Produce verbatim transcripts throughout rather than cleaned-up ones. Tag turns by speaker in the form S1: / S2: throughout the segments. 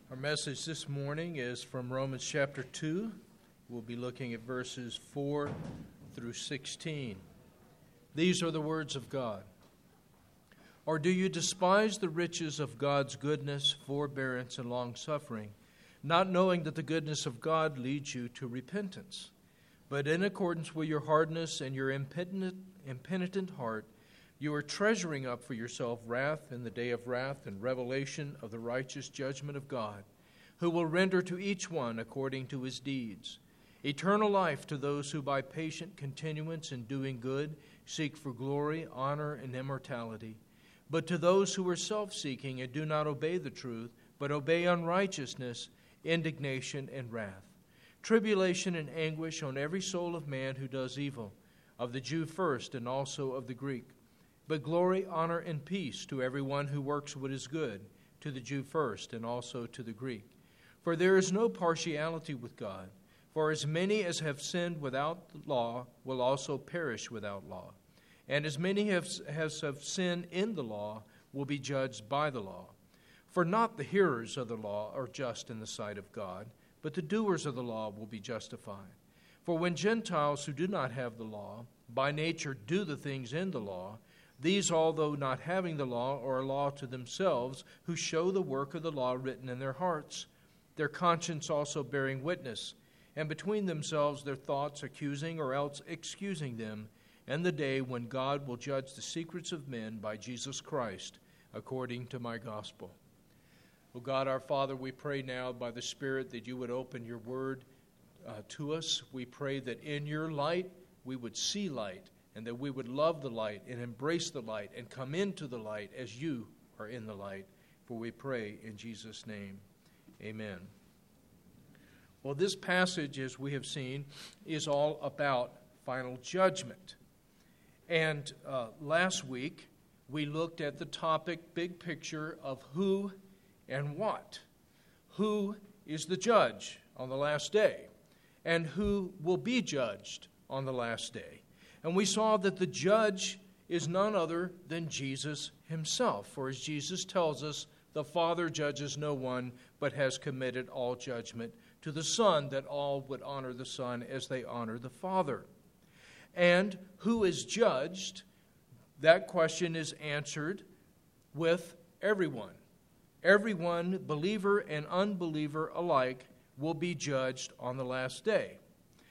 S1: Our message this morning is from Romans chapter two. We'll be looking at verses four through sixteen. These are the words of God. Or do you despise the riches of God's goodness, forbearance, and long-suffering, not knowing that the goodness of God leads you to repentance? But in accordance with your hardness and your impenitent, impenitent heart, you are treasuring up for yourself wrath in the day of wrath and revelation of the righteous judgment of God, who will render to each one according to his deeds. Eternal life to those who by patient continuance in doing good seek for glory, honor, and immortality. But to those who are self-seeking and do not obey the truth, but obey unrighteousness, indignation, and wrath. Tribulation and anguish on every soul of man who does evil, of the Jew first and also of the Greek. But glory, honor, and peace to everyone who works what is good, to the Jew first and also to the Greek. For there is no partiality with God. For as many as have sinned without the law will also perish without law. And as many as have sinned in the law will be judged by the law. For not the hearers of the law are just in the sight of God, but the doers of the law will be justified. For when Gentiles who do not have the law, by nature do the things in the law, these, although not having the law, are a law to themselves, who show the work of the law written in their hearts, their conscience also bearing witness, and between themselves their thoughts accusing or else excusing them, and the day when God will judge the secrets of men by Jesus Christ, according to my gospel. O God, our Father, we pray now by the Spirit that you would open your word uh, to us. We pray that in your light we would see light, and that we would love the light and embrace the light and come into the light as you are in the light. For we pray in Jesus' name. Amen. Well, this passage, as we have seen, is all about final judgment. And uh, last week, we looked at the topic, big picture, of who and what. Who is the judge on the last day? And who will be judged on the last day? And we saw that the judge is none other than Jesus himself. For as Jesus tells us, the Father judges no one, but has committed all judgment to the Son, that all would honor the Son as they honor the Father. And who is judged? That question is answered with everyone. Everyone, believer and unbeliever alike, will be judged on the last day.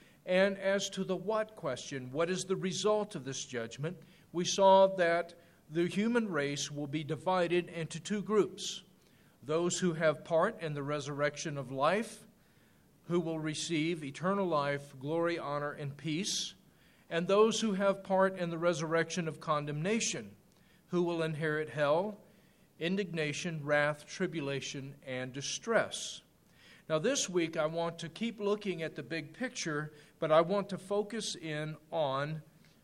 S1: And as to the what question, what is the result of this judgment? We saw that the human race will be divided into two groups. Those who have part in the resurrection of life, who will receive eternal life, glory, honor, and peace. And those who have part in the resurrection of condemnation, who will inherit hell, indignation, wrath, tribulation, and distress. Now this week I want to keep looking at the big picture, but I want to focus in on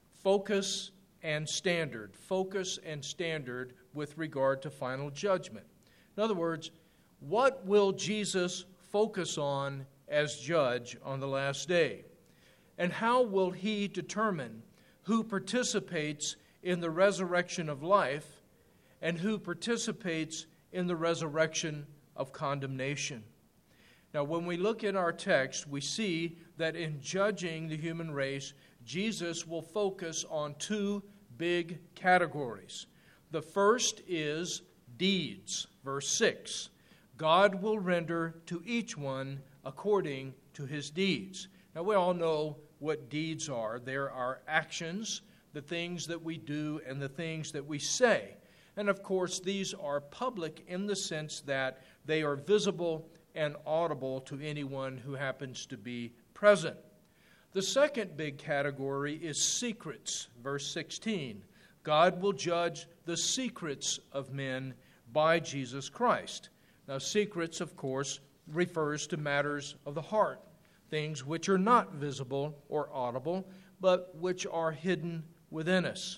S1: focus and standard. Focus and standard with regard to final judgment. In other words, what will Jesus focus on as judge on the last day? And how will he determine who participates in the resurrection of life and who participates in the resurrection of condemnation? Now, when we look in our text, we see that in judging the human race, Jesus will focus on two big categories. The first is deeds, verse six. God will render to each one according to his deeds. Now, we all know what deeds are. There are actions, the things that we do and the things that we say. And, of course, these are public in the sense that they are visible and audible to anyone who happens to be present. The second big category is secrets, verse sixteen. God will judge the secrets of men by Jesus Christ. Now, secrets, of course, refers to matters of the heart, things which are not visible or audible, but which are hidden within us.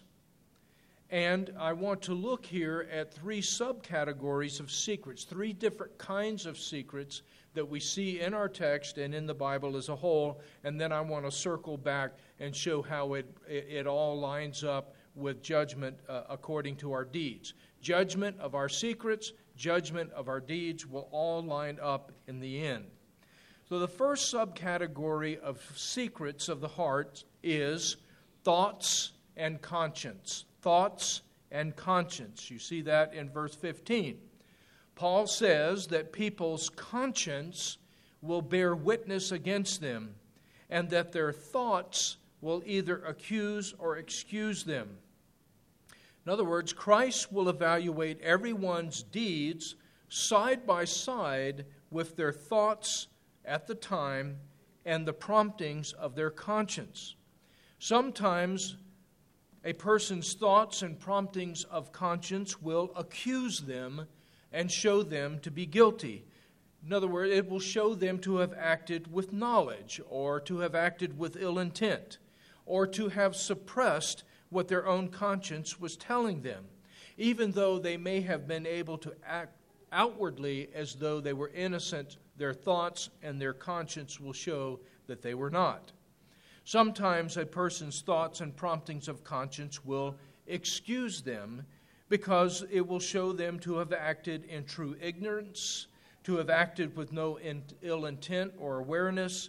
S1: And I want to look here at three subcategories of secrets, three different kinds of secrets that we see in our text and in the Bible as a whole. And then I want to circle back and show how it, it, it all lines up with judgment uh, according to our deeds. Judgment of our secrets, judgment of our deeds will all line up in the end. So the first subcategory of secrets of the heart is thoughts and conscience. Thoughts and conscience. You see that in verse fifteen. Paul says that people's conscience will bear witness against them, and that their thoughts will either accuse or excuse them. In other words, Christ will evaluate everyone's deeds side by side with their thoughts at the time and the promptings of their conscience. Sometimes a person's thoughts and promptings of conscience will accuse them and show them to be guilty. In other words, it will show them to have acted with knowledge, or to have acted with ill intent, or to have suppressed what their own conscience was telling them, even though they may have been able to act outwardly as though they were innocent. Their thoughts and their conscience will show that they were not. Sometimes a person's thoughts and promptings of conscience will excuse them, because it will show them to have acted in true ignorance, to have acted with no in, ill intent or awareness,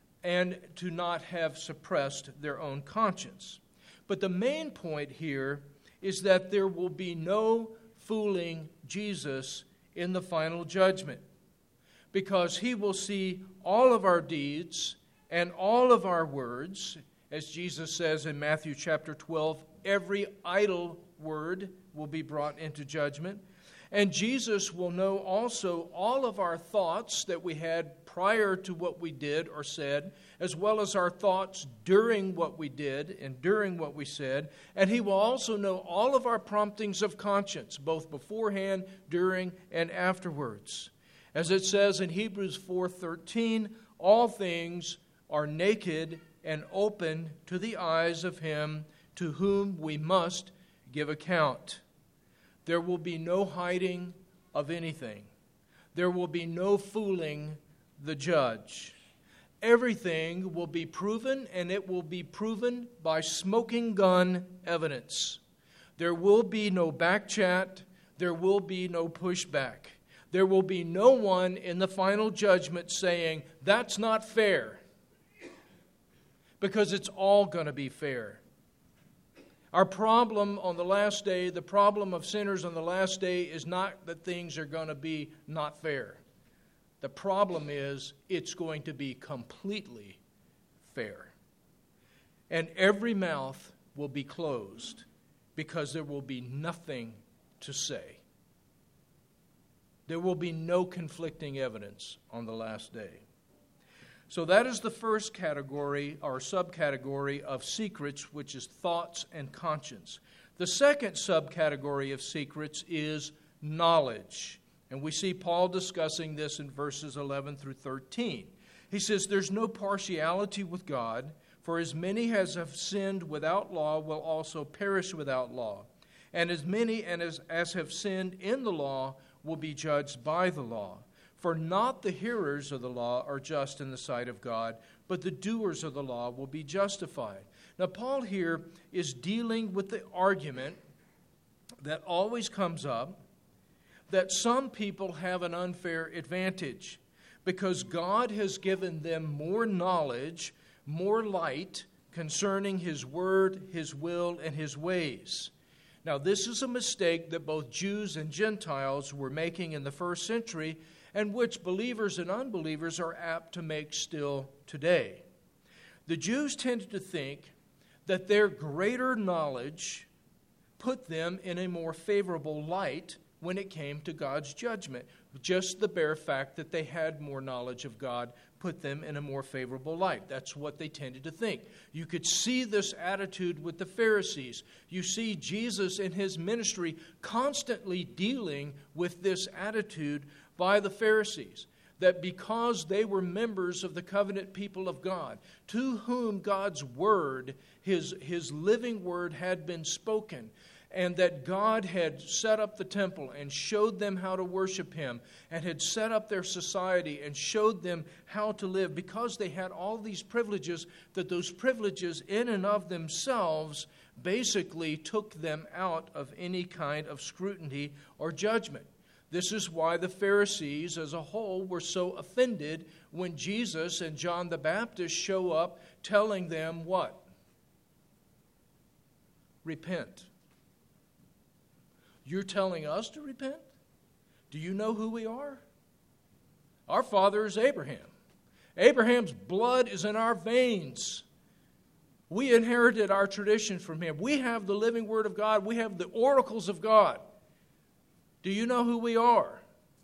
S1: and to not have suppressed their own conscience. But the main point here is that there will be no fooling Jesus in the final judgment, because he will see all of our deeds and all of our words. As Jesus says in Matthew chapter twelve, every idle word will be brought into judgment. And Jesus will know also all of our thoughts that we had prior to what we did or said, as well as our thoughts during what we did and during what we said. And he will also know all of our promptings of conscience, both beforehand, during, and afterwards. As it says in Hebrews four thirteen, all things are naked and open to the eyes of him to whom we must give account. There will be no hiding of anything. There will be no fooling the judge. Everything will be proven, and it will be proven by smoking gun evidence. There will be no back chat. There will be no pushback. There will be no one in the final judgment saying, that's not fair, because it's all going to be fair. Our problem on the last day, the problem of sinners on the last day, is not that things are going to be not fair. The problem is it's going to be completely fair. And every mouth will be closed, because there will be nothing to say. There will be no conflicting evidence on the last day. So that is the first category or subcategory of secrets, which is thoughts and conscience. The second subcategory of secrets is knowledge. And we see Paul discussing this in verses eleven through thirteen. He says, there's no partiality with God, for as many as have sinned without law will also perish without law. And as many and as, as have sinned in the law will be judged by the law. For not the hearers of the law are just in the sight of God, but the doers of the law will be justified. Now, Paul here is dealing with the argument that always comes up, that some people have an unfair advantage because God has given them more knowledge, more light concerning His word, His will, and His ways. Now, this is a mistake that both Jews and Gentiles were making in the first century, and which believers and unbelievers are apt to make still today. The Jews tended to think that their greater knowledge put them in a more favorable light when it came to God's judgment. Just the bare fact that they had more knowledge of God put them in a more favorable light. That's what they tended to think. You could see this attitude with the Pharisees. You see Jesus in His ministry constantly dealing with this attitude by the Pharisees, that because they were members of the covenant people of God, to whom God's word, His, His living word had been spoken, and that God had set up the temple and showed them how to worship Him, and had set up their society and showed them how to live, because they had all these privileges, that those privileges in and of themselves basically took them out of any kind of scrutiny or judgment. This is why the Pharisees as a whole were so offended when Jesus and John the Baptist show up telling them what? Repent. You're telling us to repent? Do you know who we are? Our father is Abraham. Abraham's blood is in our veins. We inherited our tradition from him. We have the living Word of God. We have the oracles of God. Do you know who we are?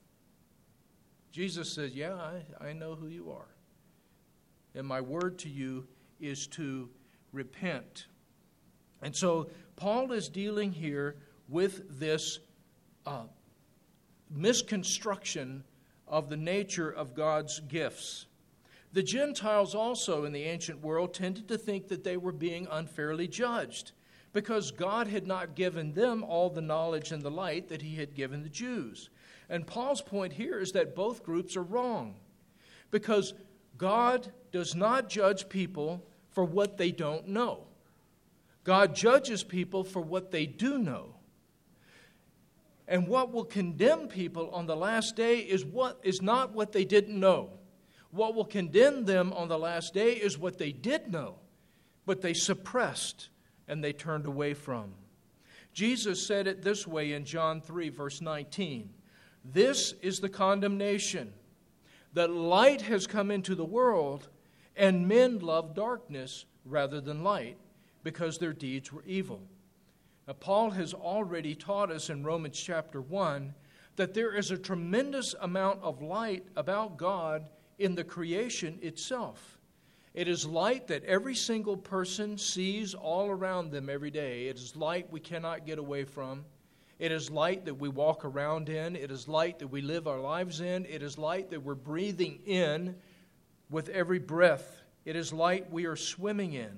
S1: Jesus says, yeah, I, I know who you are. And my word to you is to repent. And so Paul is dealing here with this uh, misconstruction of the nature of God's gifts. The Gentiles also in the ancient world tended to think that they were being unfairly judged because God had not given them all the knowledge and the light that he had given the Jews. And Paul's point here is that both groups are wrong because God does not judge people for what they don't know. God judges people for what they do know. And what will condemn people on the last day is what is not what they didn't know. What will condemn them on the last day is what they did know, but they suppressed and they turned away from. Jesus said it this way in John three, verse nineteen. This is the condemnation, that light has come into the world, and men love darkness rather than light, because their deeds were evil. Now, Paul has already taught us in Romans chapter one that there is a tremendous amount of light about God in the creation itself. It is light that every single person sees all around them every day. It is light we cannot get away from. It is light that we walk around in. It is light that we live our lives in. It is light that we're breathing in with every breath. It is light we are swimming in.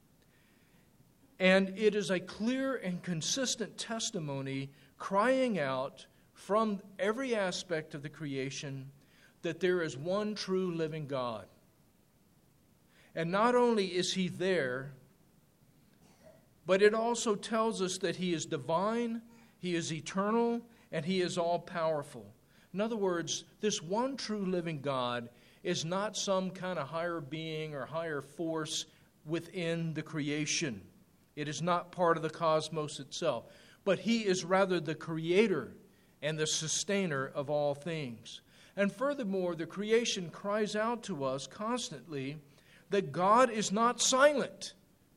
S1: And it is a clear and consistent testimony crying out from every aspect of the creation that there is one true living God. And not only is he there, but it also tells us that he is divine, he is eternal, and he is all-powerful. In other words, this one true living God is not some kind of higher being or higher force within the creation. It is not part of the cosmos itself, but he is rather the creator and the sustainer of all things. And furthermore, the creation cries out to us constantly that God is not silent.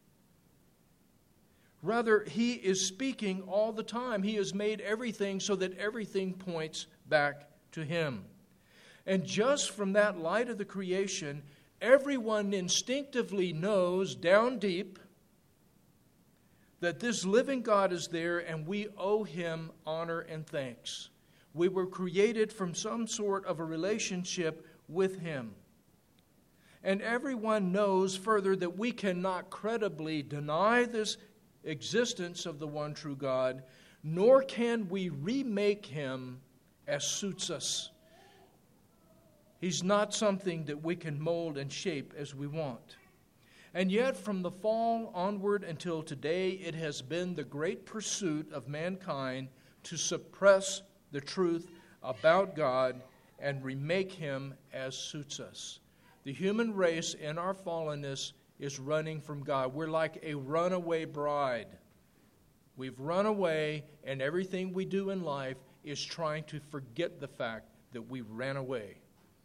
S1: Rather, he is speaking all the time. He has made everything so that everything points back to him. And just from that light of the creation, everyone instinctively knows down deep that this living God is there and we owe him honor and thanks. We were created from some sort of a relationship with him. And everyone knows further that we cannot credibly deny this existence of the one true God, nor can we remake him as suits us. He's not something that we can mold and shape as we want. And yet, from the fall onward until today, it has been the great pursuit of mankind to suppress the truth about God and remake him as suits us. The human race in our fallenness is running from God. We're like a runaway bride. We've run away, and everything we do in life is trying to forget the fact that we ran away.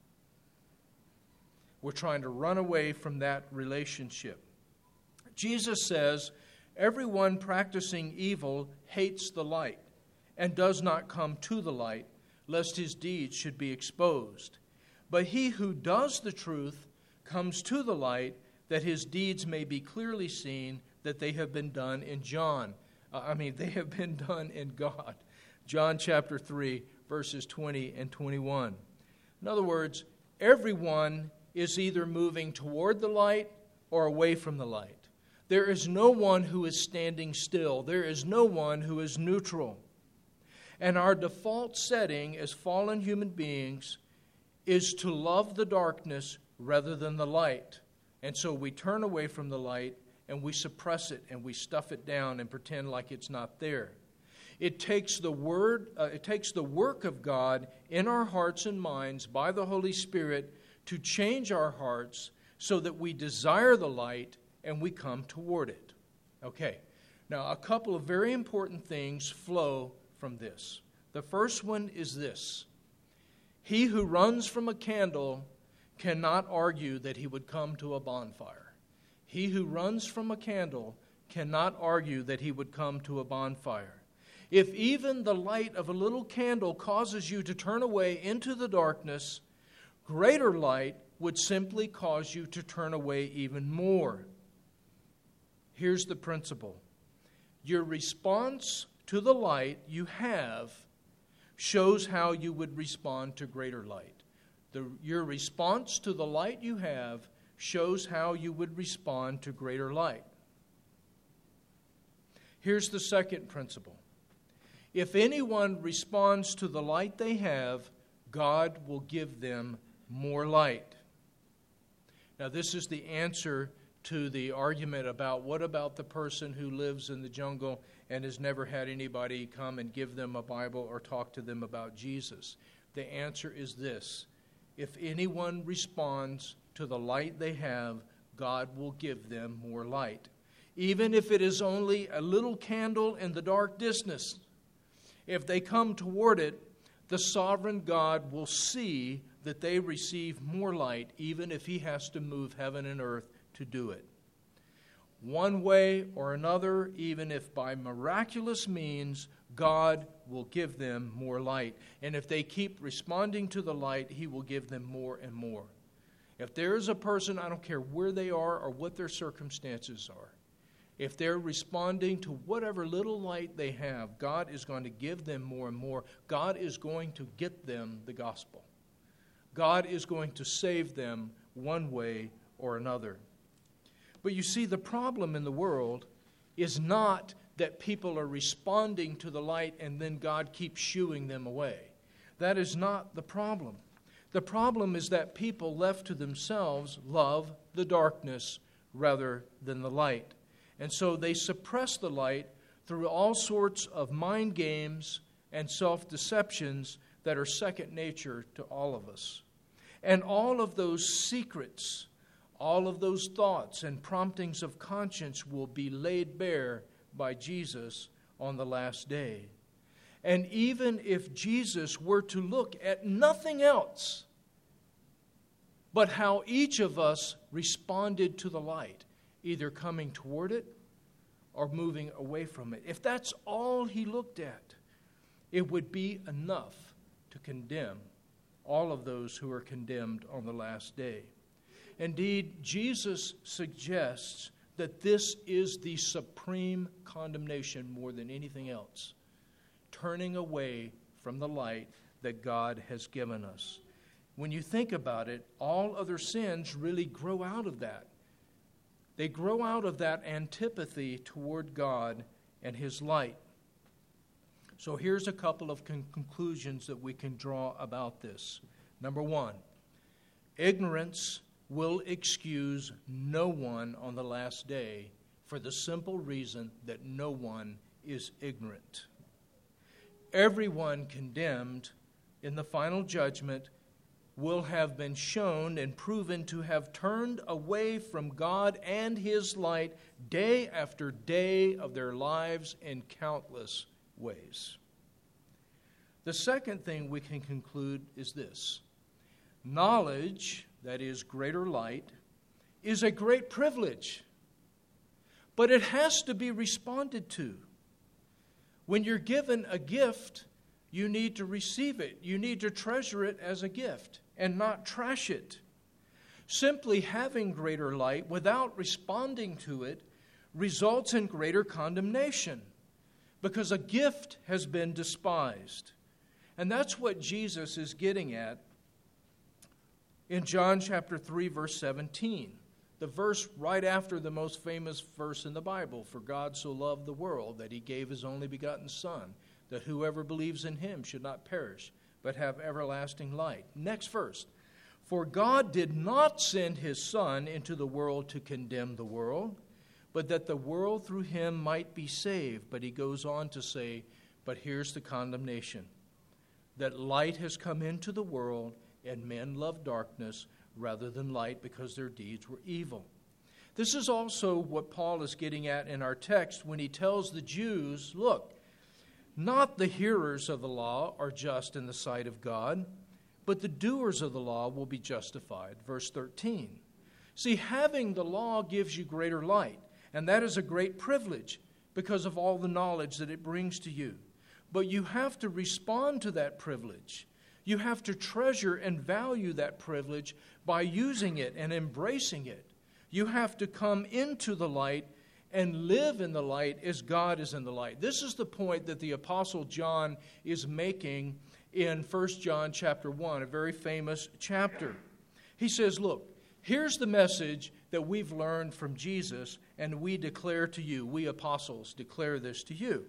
S1: We're trying to run away from that relationship. Jesus says, everyone practicing evil hates the light and does not come to the light, lest his deeds should be exposed. But he who does the truth comes to the light, that his deeds may be clearly seen, that they have been done in John. Uh, I mean, they have been done in God. John chapter three, verses twenty and twenty-one. In other words, everyone is either moving toward the light or away from the light. There is no one who is standing still. There is no one who is neutral. And our default setting as fallen human beings is to love the darkness rather than the light. And so we turn away from the light and we suppress it and we stuff it down and pretend like it's not there. It takes the word, uh, it takes the work of God in our hearts and minds by the Holy Spirit to change our hearts so that we desire the light and we come toward it. Okay, now a couple of very important things flow from this. The first one is this: he who runs from a candle cannot argue that he would come to a bonfire. He who runs from a candle cannot argue that he would come to a bonfire. If even the light of a little candle causes you to turn away into the darkness, greater light would simply cause you to turn away even more. Here's the principle. Your response to the light you have shows how you would respond to greater light. The, your response to the light you have shows how you would respond to greater light. Here's the second principle. If anyone responds to the light they have, God will give them more light. Now, this is the answer to the argument about what about the person who lives in the jungle and has never had anybody come and give them a Bible or talk to them about Jesus. The answer is this: if anyone responds to the light they have, God will give them more light. Even if it is only a little candle in the dark distance, if they come toward it, the sovereign God will see that they receive more light, even if he has to move heaven and earth to do it. One way or another, even if by miraculous means, God will give them more light. And if they keep responding to the light, he will give them more and more. If there is a person, I don't care where they are or what their circumstances are, if they're responding to whatever little light they have, God is going to give them more and more. God is going to get them the gospel. God is going to save them one way or another. But you see, the problem in the world is not that people are responding to the light and then God keeps shooing them away. That is not the problem. The problem is that people left to themselves love the darkness rather than the light. And so they suppress the light through all sorts of mind games and self-deceptions that are second nature to all of us. And all of those secrets, all of those thoughts and promptings of conscience will be laid bare by Jesus on the last day. And even if Jesus were to look at nothing else but how each of us responded to the light, either coming toward it or moving away from it, if that's all he looked at, it would be enough to condemn all of those who are condemned on the last day. Indeed, Jesus suggests that this is the supreme condemnation more than anything else, turning away from the light that God has given us. When you think about it, all other sins really grow out of that. They grow out of that antipathy toward God and his light. So here's a couple of con- conclusions that we can draw about this. Number one, ignorance will excuse no one on the last day for the simple reason that no one is ignorant. Everyone condemned in the final judgment will have been shown and proven to have turned away from God and his light day after day of their lives in countless ways. The second thing we can conclude is this: knowledge, that is greater light, is a great privilege, but it has to be responded to. When you're given a gift, you need to receive it. You need to treasure it as a gift and not trash it. Simply having greater light without responding to it results in greater condemnation because a gift has been despised. And that's what Jesus is getting at in John chapter three, verse seventeen. The verse right after the most famous verse in the Bible, "For God so loved the world that he gave his only begotten Son, that whoever believes in him should not perish, but have everlasting light." Next verse, "For God did not send his Son into the world to condemn the world, but that the world through him might be saved." But he goes on to say, But here's the condemnation, that light has come into the world, and men love darkness rather than light because their deeds were evil. This is also what Paul is getting at in our text when he tells the Jews, look, not the hearers of the law are just in the sight of God, but the doers of the law will be justified. Verse thirteen. See, having the law gives you greater light, and that is a great privilege because of all the knowledge that it brings to you. But you have to respond to that privilege. You have to treasure and value that privilege by using it and embracing it. You have to come into the light and live in the light as God is in the light. This is the point that the Apostle John is making in First John chapter one, a very famous chapter. He says, look, here's the message that we've learned from Jesus, and we declare to you, we apostles declare this to you.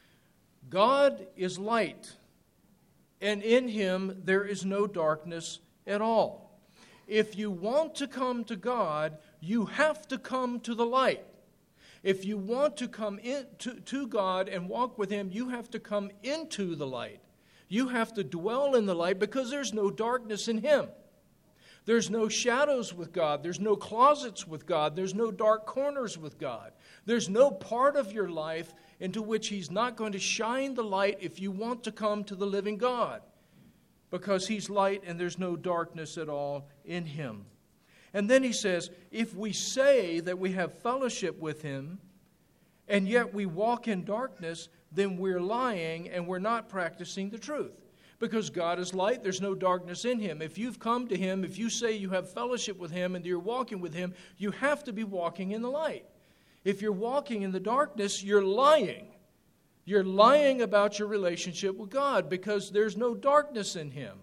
S1: God is light, and in him there is no darkness at all. If you want to come to God, you have to come to the light. If you want to come in to, to God and walk with him, you have to come into the light. You have to dwell in the light because there's no darkness in him. There's no shadows with God. There's no closets with God. There's no dark corners with God. There's no part of your life into which he's not going to shine the light if you want to come to the living God, because he's light and there's no darkness at all in him. And then he says, if we say that we have fellowship with him and yet we walk in darkness, then we're lying and we're not practicing the truth. Because God is light, there's no darkness in him. If you've come to him, if you say you have fellowship with him and you're walking with him, you have to be walking in the light. If you're walking in the darkness, you're lying. You're lying about your relationship with God because there's no darkness in him.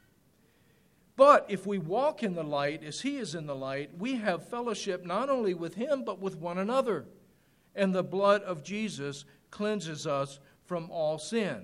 S1: But if we walk in the light as he is in the light, we have fellowship not only with him but with one another. And the blood of Jesus cleanses us from all sin.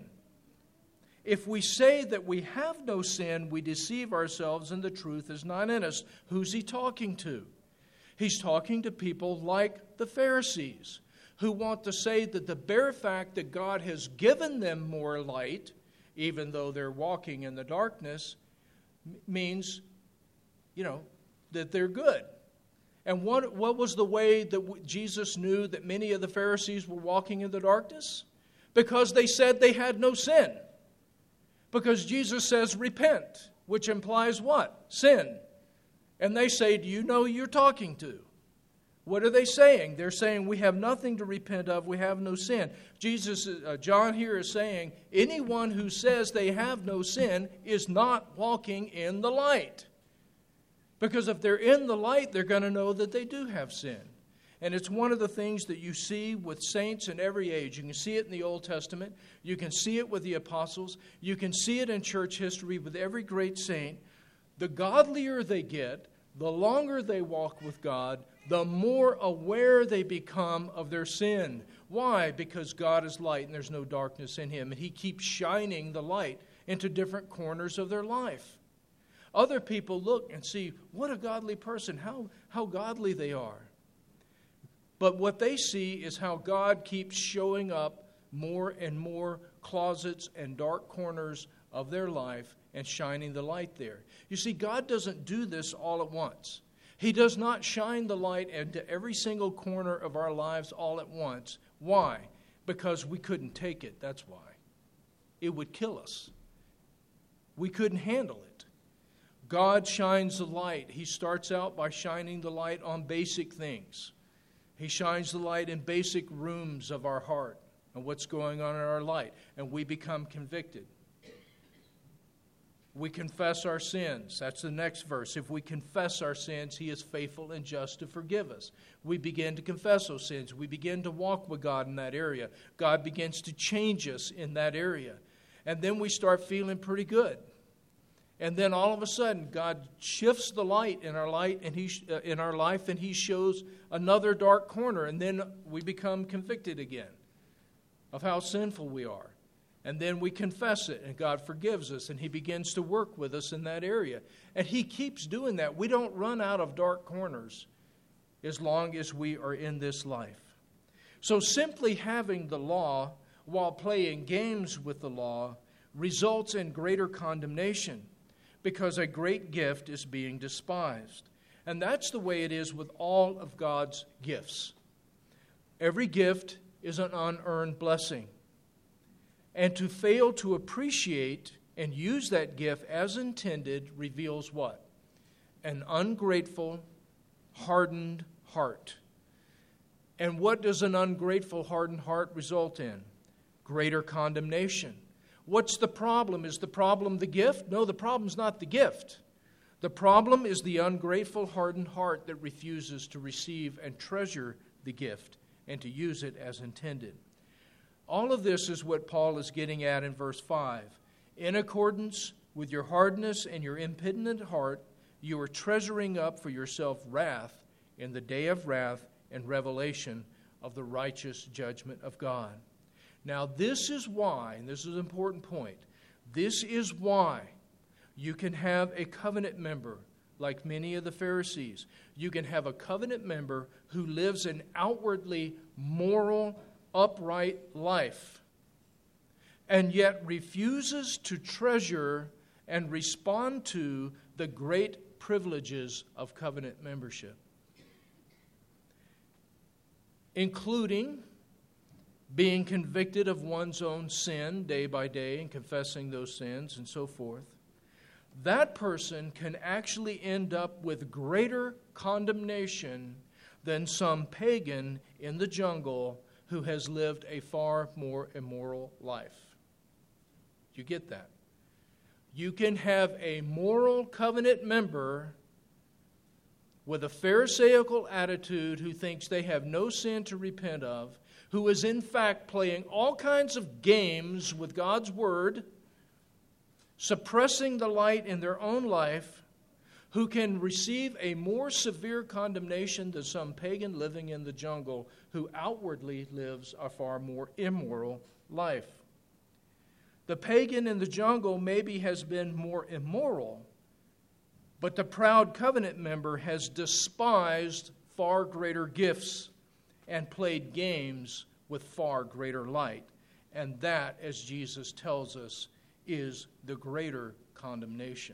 S1: If we say that we have no sin, we deceive ourselves and the truth is not in us. Who's he talking to? He's talking to people like the Pharisees, who want to say that the bare fact that God has given them more light, even though they're walking in the darkness, means, you know, that they're good. And what, what was the way that Jesus knew that many of the Pharisees were walking in the darkness? Because they said they had no sin. Because Jesus says, repent, which implies what? Sin. And they say, do you know who you're talking to? What are they saying? They're saying, we have nothing to repent of, we have no sin. Jesus, uh, John here is saying, anyone who says they have no sin is not walking in the light. Because if they're in the light, they're going to know that they do have sin. And it's one of the things that you see with saints in every age. You can see it in the Old Testament. You can see it with the apostles. You can see it in church history with every great saint. The godlier they get, the longer they walk with God, the more aware they become of their sin. Why? Because God is light and there's no darkness in him. And he keeps shining the light into different corners of their life. Other people look and see, what a godly person, how, how godly they are. But what they see is how God keeps showing up more and more closets and dark corners of their life and shining the light there. You see, God doesn't do this all at once. He does not shine the light into every single corner of our lives all at once. Why? Because we couldn't take it, that's why. It would kill us. We couldn't handle it. God shines the light. He starts out by shining the light on basic things. He shines the light in basic rooms of our heart and what's going on in our life, and we become convicted. We confess our sins. That's the next verse. If we confess our sins, he is faithful and just to forgive us. We begin to confess those sins. We begin to walk with God in that area. God begins to change us in that area. And then we start feeling pretty good. And then all of a sudden, God shifts the light in our light and he uh, in our life, and he shows another dark corner, and then we become convicted again of how sinful we are. And then we confess it, and God forgives us, and he begins to work with us in that area. And he keeps doing that. We don't run out of dark corners as long as we are in this life. So simply having the law while playing games with the law results in greater condemnation, because a great gift is being despised. And that's the way it is with all of God's gifts. Every gift is an unearned blessing. And to fail to appreciate and use that gift as intended reveals what? An ungrateful, hardened heart. And what does an ungrateful, hardened heart result in? Greater condemnation. What's the problem? Is the problem the gift? No, the problem's not the gift. The problem is the ungrateful, hardened heart that refuses to receive and treasure the gift and to use it as intended. All of this is what Paul is getting at in verse five. In accordance with your hardness and your impenitent heart, you are treasuring up for yourself wrath in the day of wrath and revelation of the righteous judgment of God. Now this is why, and this is an important point, this is why you can have a covenant member like many of the Pharisees. You can have a covenant member who lives an outwardly moral, upright life and yet refuses to treasure and respond to the great privileges of covenant membership, including being convicted of one's own sin day by day and confessing those sins and so forth. That person can actually end up with greater condemnation than some pagan in the jungle who has lived a far more immoral life. You get that? You can have a moral covenant member with a Pharisaical attitude who thinks they have no sin to repent of, who is in fact playing all kinds of games with God's Word, suppressing the light in their own life, who can receive a more severe condemnation than some pagan living in the jungle who outwardly lives a far more immoral life. The pagan in the jungle maybe has been more immoral, but the proud covenant member has despised far greater gifts and played games with far greater light. And that, as Jesus tells us, is the greater condemnation.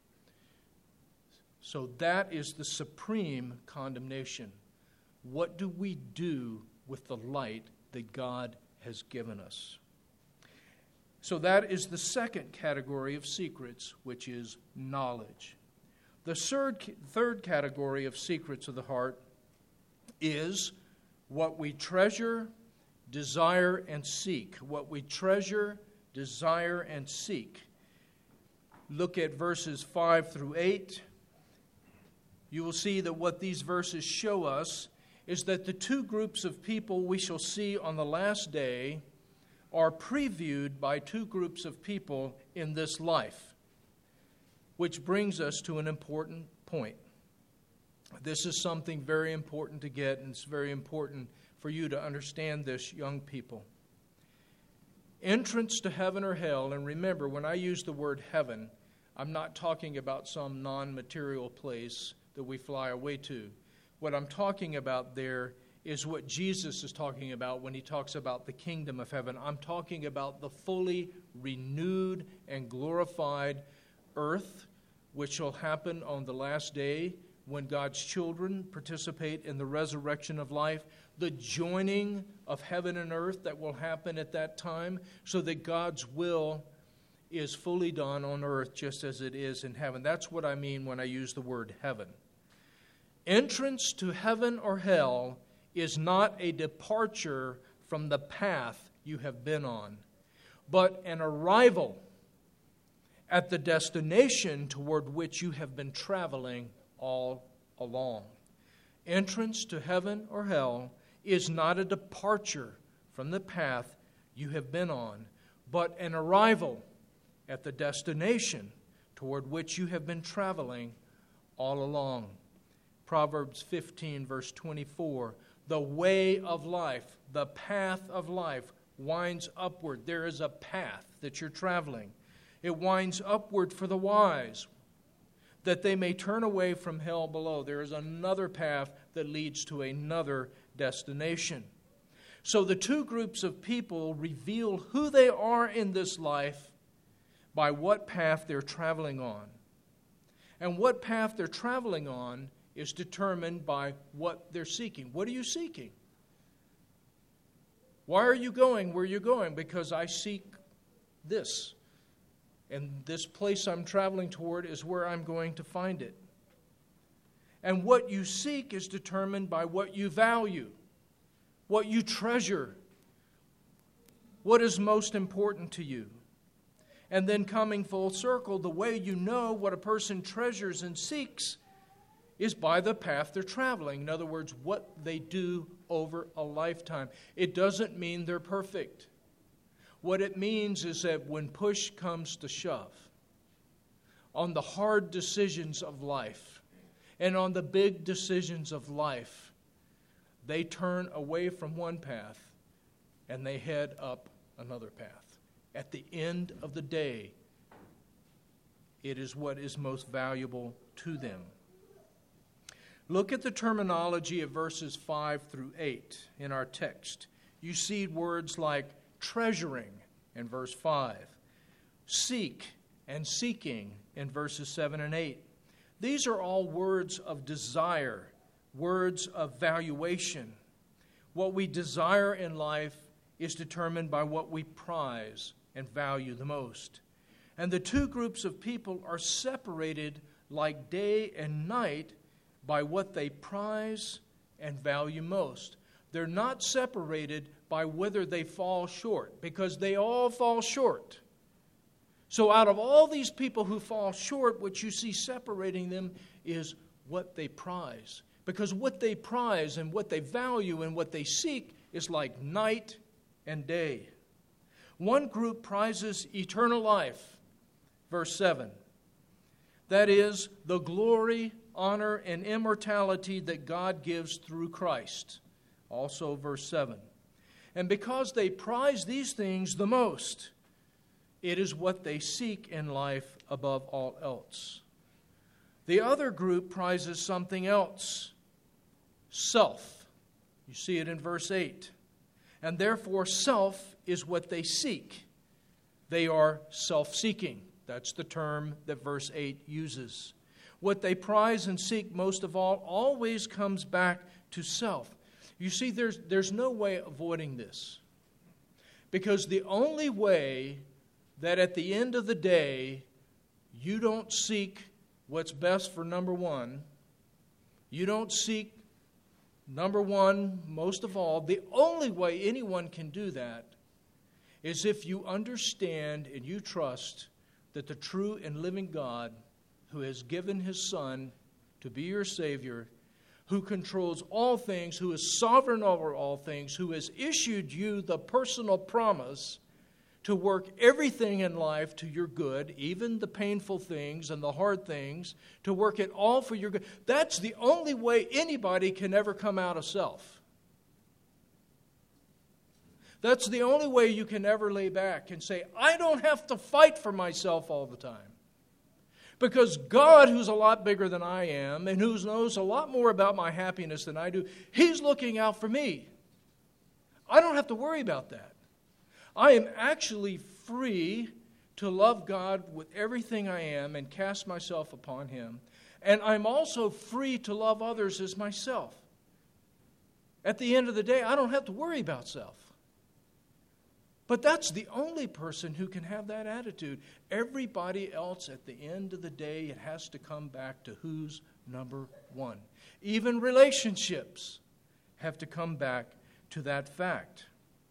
S1: So that is the supreme condemnation. What do we do with the light that God has given us? So that is the second category of secrets, which is knowledge. The third, third category of secrets of the heart is what we treasure, desire, and seek. What we treasure, desire, and seek. Look at verses five through eight. You will see that what these verses show us is that the two groups of people we shall see on the last day are previewed by two groups of people in this life, which brings us to an important point. This is something very important to get, and it's very important for you to understand this, young people. Entrance to heaven or hell, and remember, when I use the word heaven, I'm not talking about some non-material place that we fly away to. What I'm talking about there is what Jesus is talking about when he talks about the kingdom of heaven. I'm talking about the fully renewed and glorified earth, which will happen on the last day when God's children participate in the resurrection of life, the joining of heaven and earth that will happen at that time, so that God's will is fully done on earth just as it is in heaven. That's what I mean when I use the word heaven. Entrance to heaven or hell is not a departure from the path you have been on, but an arrival at the destination toward which you have been traveling all along. Entrance to heaven or hell is not a departure from the path you have been on, but an arrival at the destination toward which you have been traveling all along. Proverbs fifteen, verse twenty-four, the way of life, the path of life winds upward. There is a path that you're traveling. It winds upward for the wise, that they may turn away from hell below. There is another path that leads to another destination. So the two groups of people reveal who they are in this life by what path they're traveling on. And what path they're traveling on is determined by what they're seeking. What are you seeking? Why are you going where you're going? Because I seek this. And this place I'm traveling toward is where I'm going to find it. And what you seek is determined by what you value, what you treasure, what is most important to you. And then coming full circle, the way you know what a person treasures and seeks is by the path they're traveling. In other words, what they do over a lifetime. It doesn't mean they're perfect. What it means is that when push comes to shove, on the hard decisions of life and on the big decisions of life, they turn away from one path and they head up another path. At the end of the day, it is what is most valuable to them. Look at the terminology of verses five through eight in our text. You see words like treasuring in verse five, seek and seeking in verses seven and eight. These are all words of desire, words of valuation. What we desire in life is determined by what we prize and value the most. And the two groups of people are separated like day and night by what they prize and value most. They're not separated by whether they fall short, because they all fall short. So out of all these people who fall short, what you see separating them is what they prize. Because what they prize and what they value and what they seek is like night and day. One group prizes eternal life, verse seven. That is, the glory, honor, and immortality that God gives through Christ. Also, verse seven. And because they prize these things the most, it is what they seek in life above all else. The other group prizes something else, self. You see it in verse eight. And therefore, self is what they seek. They are self-seeking. That's the term that verse eight uses. What they prize and seek most of all always comes back to self. You see, there's, there's no way avoiding this. Because the only way that at the end of the day, you don't seek what's best for number one, you don't seek number one most of all, the only way anyone can do that is if you understand and you trust that the true and living God who has given His Son to be your Savior, who controls all things, who is sovereign over all things, who has issued you the personal promise to work everything in life to your good, even the painful things and the hard things, to work it all for your good. That's the only way anybody can ever come out of self. That's the only way you can ever lay back and say, I don't have to fight for myself all the time. Because God, who's a lot bigger than I am and who knows a lot more about my happiness than I do, He's looking out for me. I don't have to worry about that. I am actually free to love God with everything I am and cast myself upon Him. And I'm also free to love others as myself. At the end of the day, I don't have to worry about self. But that's the only person who can have that attitude. Everybody else, at the end of the day, it has to come back to who's number one. Even relationships have to come back to that fact.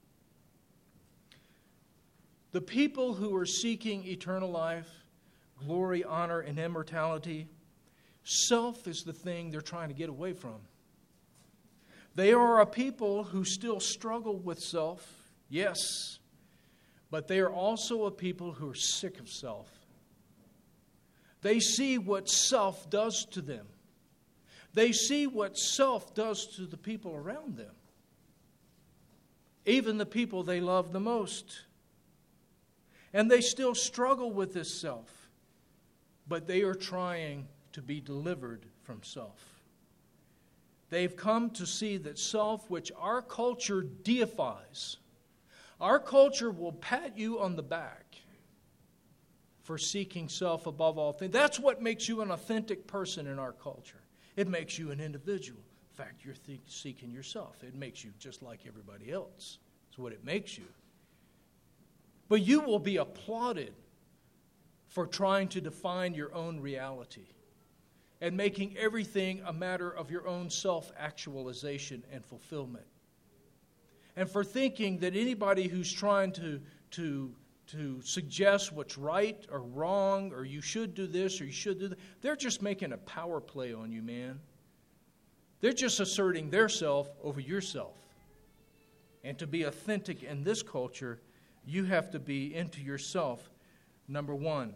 S1: The people who are seeking eternal life, glory, honor, and immortality, self is the thing they're trying to get away from. They are a people who still struggle with self, yes, but they are also a people who are sick of self. They see what self does to them. They see what self does to the people around them, even the people they love the most. And they still struggle with this self, but they are trying to be delivered from self. They've come to see that self, which our culture deifies, our culture will pat you on the back for seeking self above all things. That's what makes you an authentic person in our culture. It makes you an individual. In fact, you're th- seeking yourself. It makes you just like everybody else. That's what it makes you. But you will be applauded for trying to define your own reality and making everything a matter of your own self-actualization and fulfillment. And for thinking that anybody who's trying to, to, to suggest what's right or wrong, or you should do this or you should do that, they're just making a power play on you, man. They're just asserting their self over yourself. And to be authentic in this culture, you have to be into yourself. Number one,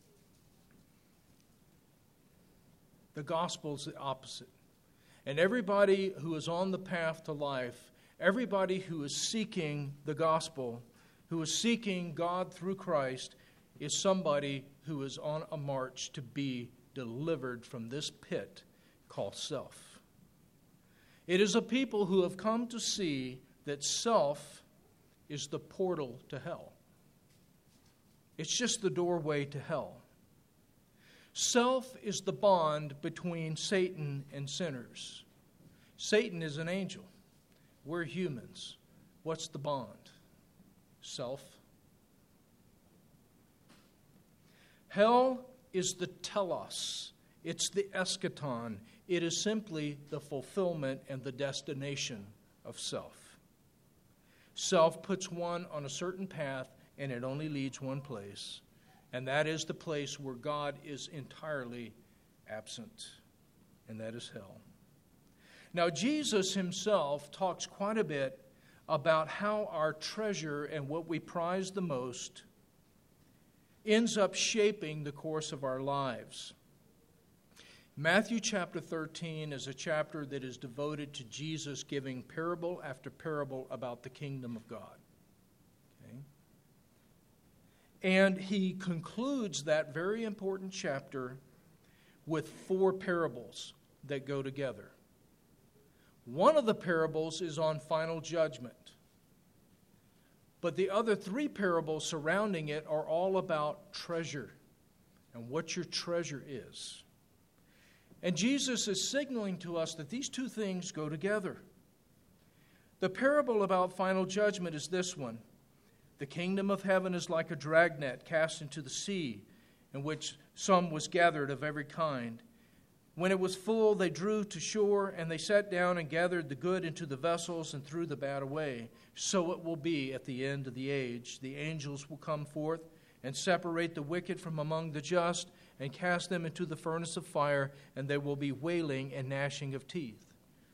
S1: the gospel is the opposite. And everybody who is on the path to life, everybody who is seeking the gospel, who is seeking God through Christ, is somebody who is on a march to be delivered from this pit called self. It is a people who have come to see that self is the portal to hell. It's just the doorway to hell. Self is the bond between Satan and sinners. Satan is an angel. We're humans. What's the bond? Self. Hell is the telos. It's the eschaton. It is simply the fulfillment and the destination of self. Self puts one on a certain path, and it only leads one place. And that is the place where God is entirely absent. And that is hell. Now, Jesus himself talks quite a bit about how our treasure and what we prize the most ends up shaping the course of our lives. Matthew chapter thirteen is a chapter that is devoted to Jesus giving parable after parable about the kingdom of God. Okay? And he concludes that very important chapter with four parables that go together. One of the parables is on final judgment. But the other three parables surrounding it are all about treasure and what your treasure is. And Jesus is signaling to us that these two things go together. The parable about final judgment is this one. The kingdom of heaven is like a dragnet cast into the sea, in which some was gathered of every kind. When it was full, they drew to shore, and they sat down and gathered the good into the vessels and threw the bad away. So it will be at the end of the age. The angels will come forth and separate the wicked from among the just and cast them into the furnace of fire, and there will be wailing and gnashing of teeth.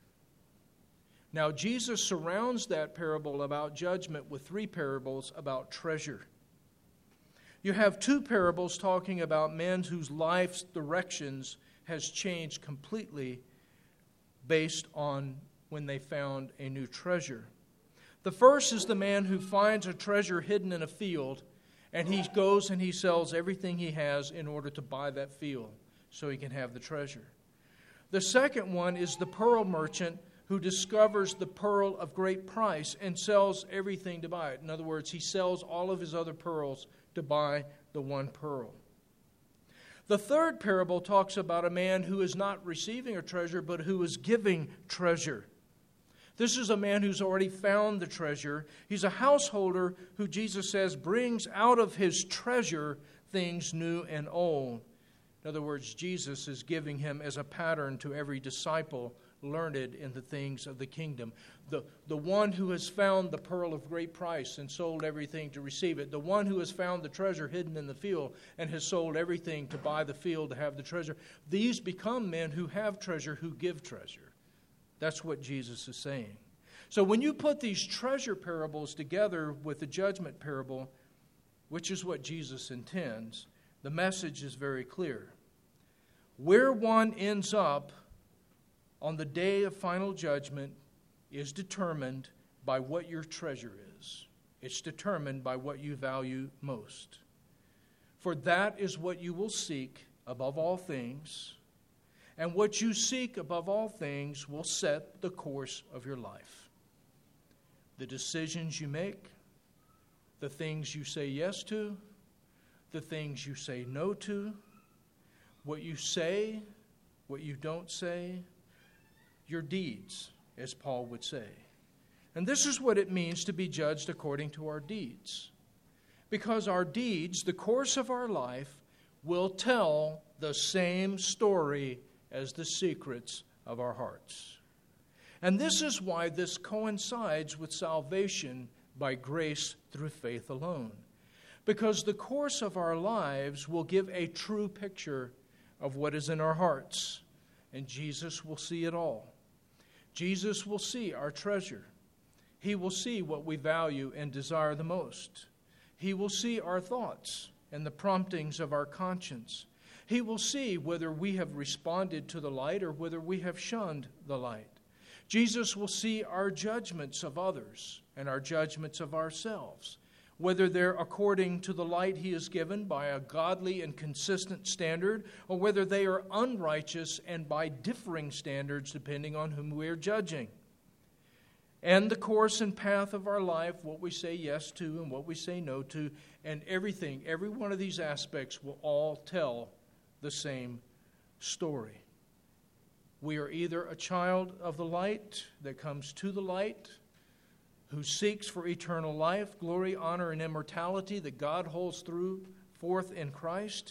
S1: Now, Jesus surrounds that parable about judgment with three parables about treasure. You have two parables talking about men whose life's directions has changed completely based on when they found a new treasure. The first is the man who finds a treasure hidden in a field, and he goes and he sells everything he has in order to buy that field so he can have the treasure. The second one is the pearl merchant who discovers the pearl of great price and sells everything to buy it. In other words, he sells all of his other pearls to buy the one pearl. The third parable talks about a man who is not receiving a treasure, but who is giving treasure. This is a man who's already found the treasure. He's a householder who Jesus says brings out of his treasure things new and old. In other words, Jesus is giving him as a pattern to every disciple learned in the things of the kingdom. The, the one who has found the pearl of great price and sold everything to receive it. The one who has found the treasure hidden in the field and has sold everything to buy the field to have the treasure. These become men who have treasure, who give treasure. That's what Jesus is saying. So when you put these treasure parables together with the judgment parable, which is what Jesus intends, the message is very clear. Where one ends up on the day of final judgment is determined by what your treasure is. It's determined by what you value most. For that is what you will seek above all things. And what you seek above all things will set the course of your life. The decisions you make, the things you say yes to, the things you say no to, what you say, what you don't say, your deeds, as Paul would say. And this is what it means to be judged according to our deeds. Because our deeds, the course of our life, will tell the same story as the secrets of our hearts. And this is why this coincides with salvation by grace through faith alone. Because the course of our lives will give a true picture of what is in our hearts. And Jesus will see it all. Jesus will see our treasure. He will see what we value and desire the most. He will see our thoughts and the promptings of our conscience. He will see whether we have responded to the light or whether we have shunned the light. Jesus will see our judgments of others and our judgments of ourselves, whether they're according to the light He has given by a godly and consistent standard, or whether they are unrighteous and by differing standards depending on whom we are judging. And the course and path of our life, what we say yes to and what we say no to, and everything, every one of these aspects will all tell the same story. We are either a child of the light that comes to the light, who seeks for eternal life, glory, honor, and immortality that God holds through forth in Christ,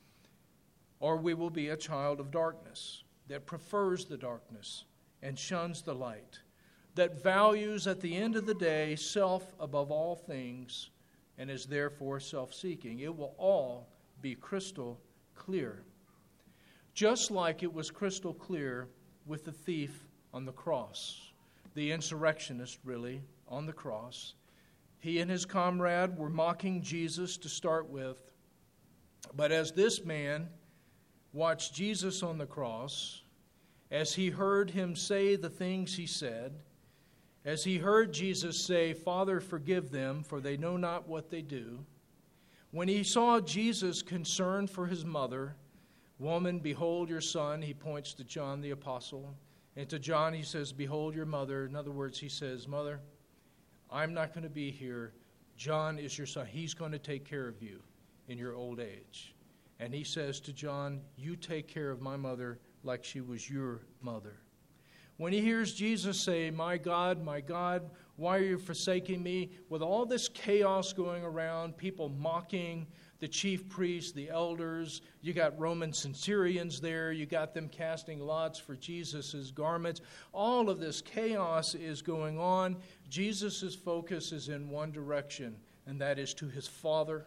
S1: or we will be a child of darkness that prefers the darkness and shuns the light, that values at the end of the day self above all things and is therefore self-seeking. It will all be crystal clear. Just like it was crystal clear with the thief on the cross, the insurrectionist really, on the cross. He and his comrade were mocking Jesus to start with. But as this man watched Jesus on the cross, as he heard him say the things he said, as he heard Jesus say, "Father, forgive them, for they know not what they do," when he saw Jesus concerned for his mother, "Woman, behold your son," he points to John the apostle. And to John he says, "Behold your mother." In other words, he says, "Mother, I'm not going to be here. John is your son. He's going to take care of you in your old age." And he says to John, "You take care of my mother like she was your mother." When he hears Jesus say, "My God, my God, why are you forsaking me?" With all this chaos going around, people mocking the chief priests, the elders, you got Roman centurions there, you got them casting lots for Jesus' garments. All of this chaos is going on. Jesus' focus is in one direction, and that is to his Father.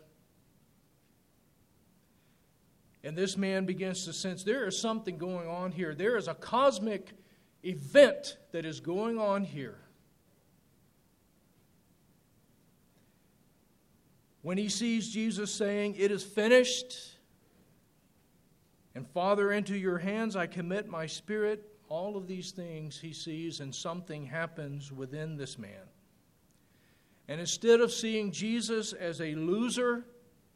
S1: And this man begins to sense there is something going on here. There is a cosmic event that is going on here. When he sees Jesus saying, "It is finished," and "Father, into your hands I commit my spirit," all of these things he sees, and something happens within this man. And instead of seeing Jesus as a loser,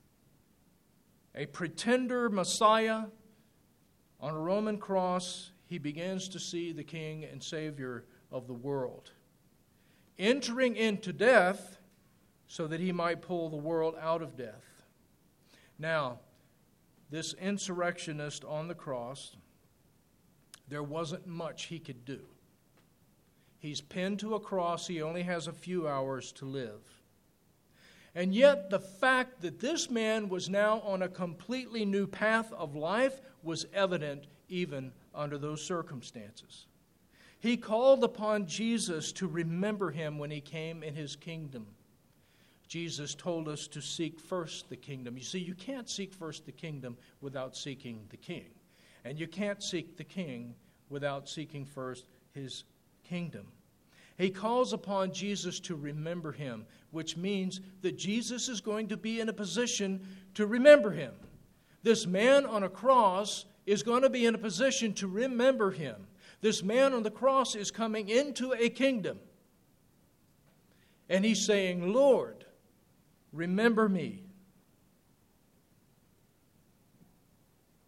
S1: a pretender Messiah on a Roman cross, he begins to see the King and Savior of the world, entering into death so that he might pull the world out of death. Now, this insurrectionist on the cross, there wasn't much he could do. He's pinned to a cross. He only has a few hours to live. And yet, the fact that this man was now on a completely new path of life was evident even under those circumstances. He called upon Jesus to remember him when he came in his kingdom. Jesus told us to seek first the kingdom. You see, you can't seek first the kingdom without seeking the king. And you can't seek the king without seeking first his kingdom. He calls upon Jesus to remember him, which means that Jesus is going to be in a position to remember him. This man on a cross is going to be in a position to remember him. This man on the cross is coming into a kingdom. And he's saying, "Lord, remember me."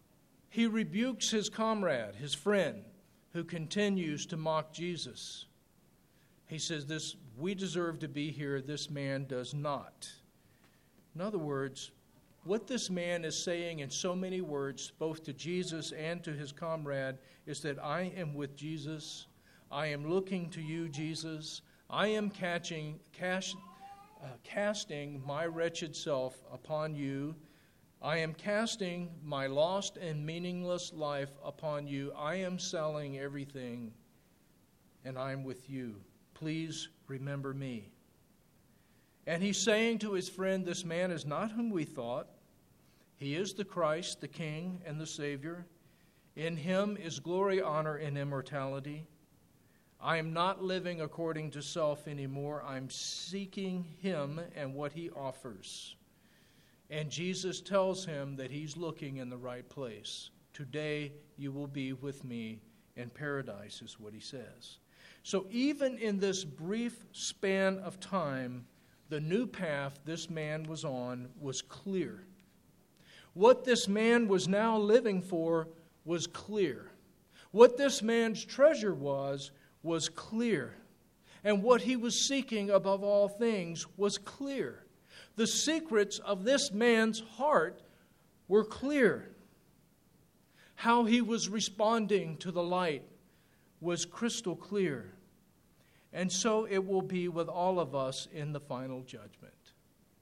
S1: He rebukes his comrade, his friend, who continues to mock Jesus. He says, "This we deserve to be here, this man does not." In other words, what this man is saying in so many words, both to Jesus and to his comrade, is that I am with Jesus. I am looking to you, Jesus. I am catching, cash, uh, casting my wretched self upon you. I am casting my lost and meaningless life upon you. I am selling everything, and I am with you. Please remember me. And he's saying to his friend, this man is not whom we thought. He is the Christ, the King, and the Savior. In him is glory, honor, and immortality. I am not living according to self anymore. I'm seeking him and what he offers. And Jesus tells him that he's looking in the right place. Today you will be with me in paradise, is what he says. So even in this brief span of time, the new path this man was on was clear. What this man was now living for was clear. What this man's treasure was, was clear. And what he was seeking above all things was clear. The secrets of this man's heart were clear. How he was responding to the light was crystal clear. And so it will be with all of us in the final judgment.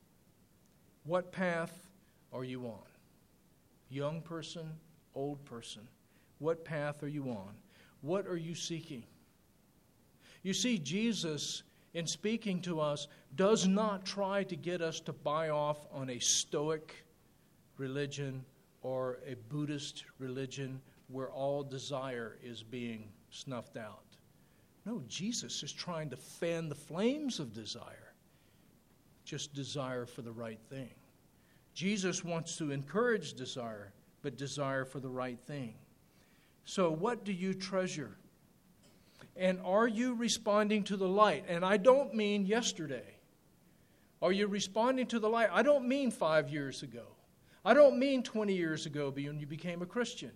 S1: What path are you on? Young person, old person, what path are you on? What are you seeking? You see, Jesus, in speaking to us, does not try to get us to buy off on a Stoic religion or a Buddhist religion where all desire is being snuffed out. No, Jesus is trying to fan the flames of desire. Just desire for the right thing. Jesus wants to encourage desire, but desire for the right thing. So what do you treasure? And are you responding to the light? And I don't mean yesterday. Are you responding to the light? I don't mean five years ago. I don't mean twenty years ago when you became a Christian.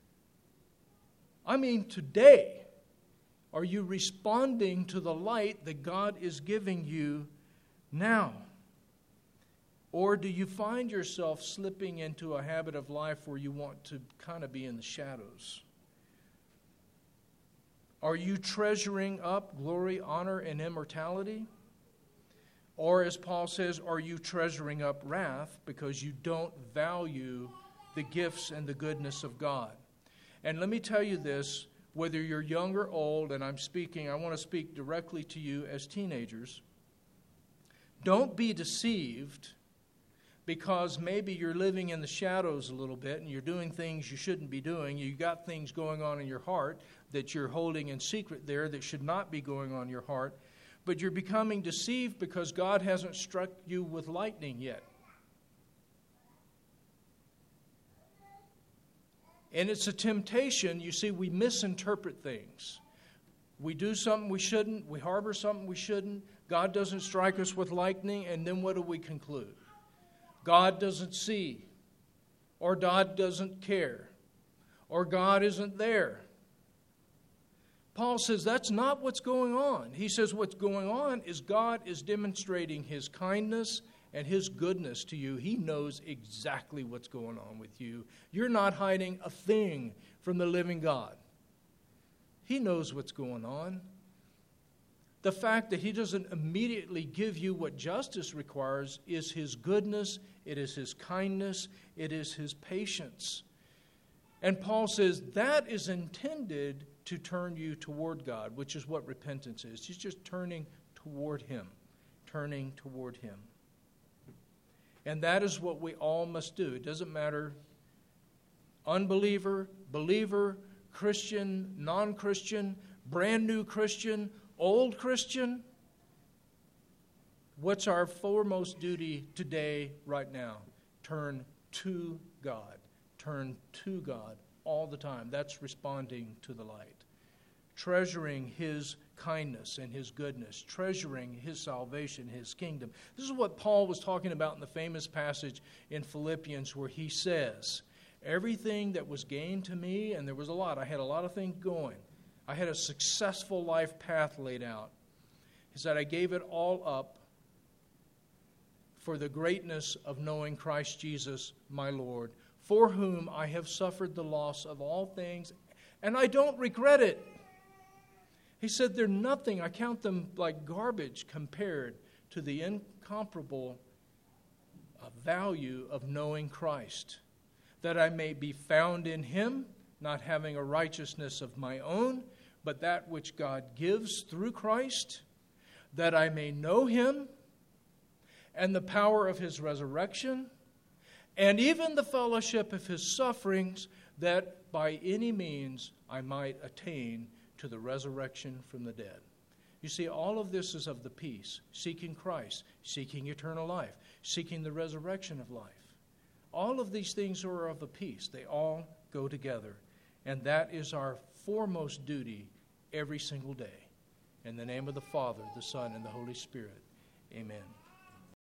S1: I mean today. Are you responding to the light that God is giving you now? Or do you find yourself slipping into a habit of life where you want to kind of be in the shadows? Are you treasuring up glory, honor, and immortality? Or, as Paul says, are you treasuring up wrath because you don't value the gifts and the goodness of God? And let me tell you this, whether you're young or old, and I'm speaking, I want to speak directly to you as teenagers. Don't be deceived because maybe you're living in the shadows a little bit and you're doing things you shouldn't be doing. You've got things going on in your heart that you're holding in secret there that should not be going on in your heart. But you're becoming deceived because God hasn't struck you with lightning yet. And it's a temptation. You see, we misinterpret things. We do something we shouldn't. We harbor something we shouldn't. God doesn't strike us with lightning. And then what do we conclude? God doesn't see. Or God doesn't care. Or God isn't there. Paul says that's not what's going on. He says what's going on is God is demonstrating His kindness and His goodness to you. He knows exactly what's going on with you. You're not hiding a thing from the living God. He knows what's going on. The fact that He doesn't immediately give you what justice requires is His goodness, it is His kindness, it is His patience. And Paul says that is intended to turn you toward God, which is what repentance is. It's just turning toward Him, turning toward Him. And that is what we all must do. It doesn't matter, unbeliever, believer, Christian, non-Christian, brand new Christian, old Christian. What's our foremost duty today, right now? Turn to God. Turn to God all the time. That's responding to the light. Treasuring His kindness and His goodness. Treasuring His salvation, His kingdom. This is what Paul was talking about in the famous passage in Philippians where he says, everything that was gained to me, and there was a lot. I had a lot of things going. I had a successful life path laid out. He said, I gave it all up for the greatness of knowing Christ Jesus, my Lord, for whom I have suffered the loss of all things, and I don't regret it. He said, they're nothing. I count them like garbage compared to the incomparable uh, value of knowing Christ, that I may be found in him, not having a righteousness of my own, but that which God gives through Christ, that I may know him and the power of his resurrection, and even the fellowship of his sufferings, that by any means I might attain to the resurrection from the dead. You see, all of this is of the peace, seeking Christ, seeking eternal life, seeking the resurrection of life. All of these things are of a piece. They all go together. And that is our foremost duty every single day. In the name of the Father, the Son, and the Holy Spirit, amen.